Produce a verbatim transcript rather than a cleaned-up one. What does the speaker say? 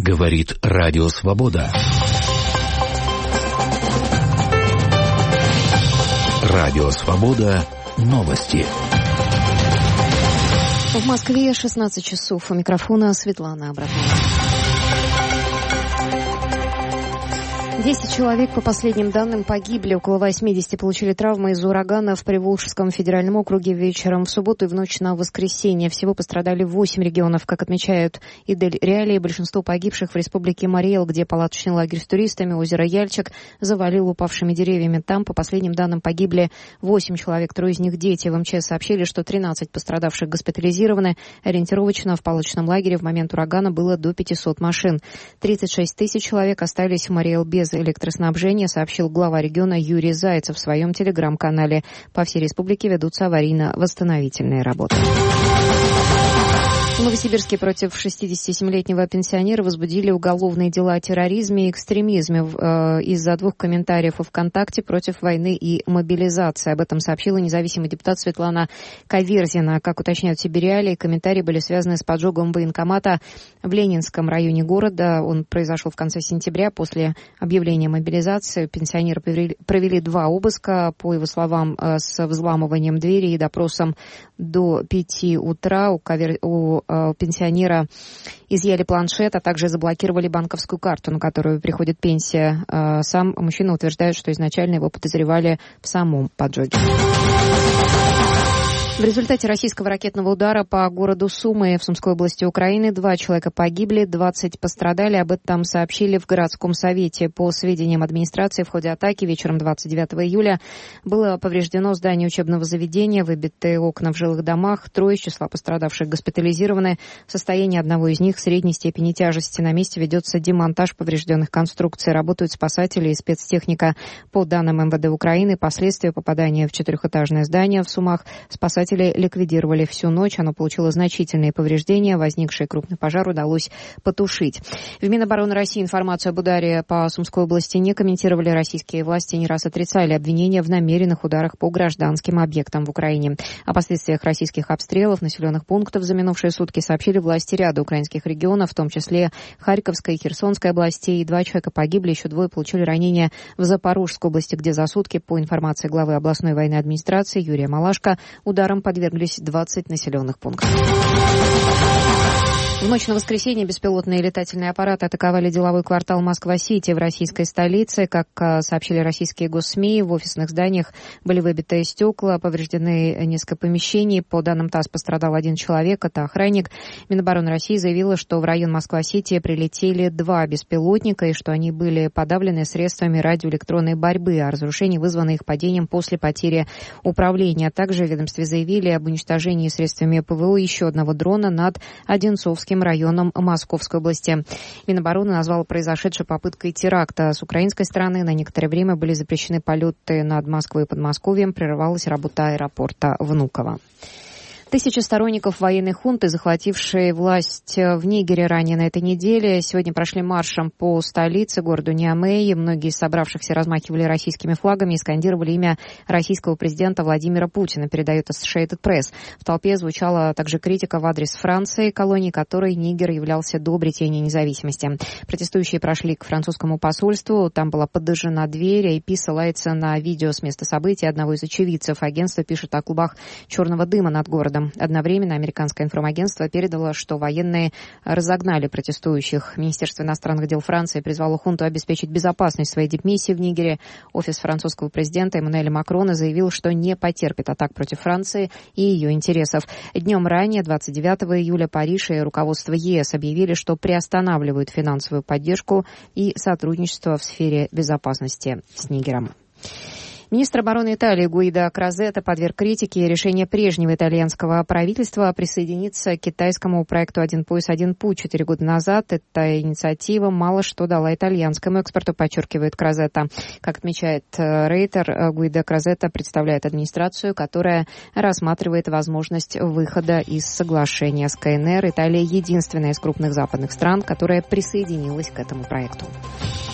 Говорит Радио Свобода. Радио Свобода. Новости. В Москве шестнадцать часов. У микрофона Светлана Абрамова. Десять человек, по последним данным, погибли. Около восьмидесяти получили травмы из-за урагана в Приволжском федеральном округе вечером в субботу и в ночь на воскресенье. Всего пострадали восемь регионов. Как отмечают Идель Реалии, большинство погибших в республике Марий-Эл, где палаточный лагерь с туристами, озеро Яльчик, завалил упавшими деревьями. Там, по последним данным, погибли восемь человек, трое из них дети. В МЧС сообщили, что тринадцать пострадавших госпитализированы. Ориентировочно в палаточном лагере в момент урагана было до пятисот машин. тридцать шесть тысяч человек остались в Марий-Эл без электроснабжения, сообщил глава региона Юрий Зайцев в своем телеграм-канале. По всей республике ведутся аварийно-восстановительные работы. В Новосибирске против шестидесятисемилетнего пенсионера возбудили уголовные дела о терроризме и экстремизме э, из-за двух комментариев о ВКонтакте против войны и мобилизации. Об этом сообщила независимый депутат Светлана Каверзина. Как уточняют Сибиряли, комментарии были связаны с поджогом военкомата в Ленинском районе города. Он произошел в конце сентября. После объявления мобилизации пенсионеры провели, провели два обыска, по его словам, э, с взламыванием двери и допросом до пяти утра. У, кавер... у пенсионера изъяли планшет, а также заблокировали банковскую карту, на которую приходит пенсия. Сам мужчина утверждает, что изначально его подозревали в самом поджоге. В результате российского ракетного удара по городу Сумы в Сумской области Украины два человека погибли, двадцать пострадали. Об этом сообщили в городском совете. По сведениям администрации, в ходе атаки вечером двадцать девятого июля было повреждено здание учебного заведения, выбиты окна в жилых домах. Трое из числа пострадавших госпитализированы. В состоянии одного из них средней степени тяжести. На месте ведется демонтаж поврежденных конструкций. Работают спасатели и спецтехника. По данным МВД Украины, последствия попадания в четырехэтажное здание в Сумах спасатели ликвидировали всю ночь. Оно получило значительные повреждения. Возникший крупный пожар удалось потушить. В Минобороны России информацию об ударе по Сумской области не комментировали. Российские власти не раз отрицали обвинения в намеренных ударах по гражданским объектам в Украине. О последствиях российских обстрелов населенных пунктов за минувшие сутки сообщили власти ряда украинских регионов, в том числе Харьковской и Херсонской областей. Два человека погибли, еще двое получили ранения в Запорожской области, где за сутки, по информации главы областной военной администрации Юрия Малашко, ударом подверглись двадцать населенных пунктов. В ночь на воскресенье беспилотные летательные аппараты атаковали деловой квартал Москва-Сити в российской столице. Как сообщили российские госсми, в офисных зданиях были выбиты стекла, повреждены несколько помещений. По данным ТАСС пострадал один человек, это охранник. Минобороны России заявила, что в район Москва-Сити прилетели два беспилотника и что они были подавлены средствами радиоэлектронной борьбы, а разрушения вызваны их падением после потери управления. Также в ведомстве заявили об уничтожении средствами ПВО еще одного дрона над Одинцовским районом Московской области. Минобороны назвала произошедшей попыткой теракта. С украинской стороны на некоторое время были запрещены полеты над Москвой и Подмосковьем, прерывалась работа аэропорта Внуково. Тысячи сторонников военной хунты, захватившие власть в Нигере ранее на этой неделе, сегодня прошли маршем по столице, городу Ниамей. Многие из собравшихся размахивали российскими флагами и скандировали имя российского президента Владимира Путина, передает Associated Press. В толпе звучала также критика в адрес Франции, колонии которой Нигер являлся до обретения независимости. Протестующие прошли к французскому посольству, там была подожжена дверь, эй пи ссылается на видео с места событий одного из очевидцев. Агентство пишет о клубах черного дыма над городом. Одновременно американское информагентство передало, что военные разогнали протестующих. Министерство иностранных дел Франции призвало хунту обеспечить безопасность своей дипмиссии в Нигере. Офис французского президента Эммануэля Макрона заявил, что не потерпит атак против Франции и ее интересов. Днем ранее, двадцать девятого июля, Париж и руководство ЕС объявили, что приостанавливают финансовую поддержку и сотрудничество в сфере безопасности с Нигером. Министр обороны Италии Гуидо Крозетто подверг критике решение прежнего итальянского правительства присоединиться к китайскому проекту «Один пояс, один путь» четыре года назад. Эта инициатива мало что дала итальянскому экспорту, подчеркивает Крозетто. Как отмечает Рейтер, Гуидо Крозетто представляет администрацию, которая рассматривает возможность выхода из соглашения с КНР. Италия единственная из крупных западных стран, которая присоединилась к этому проекту.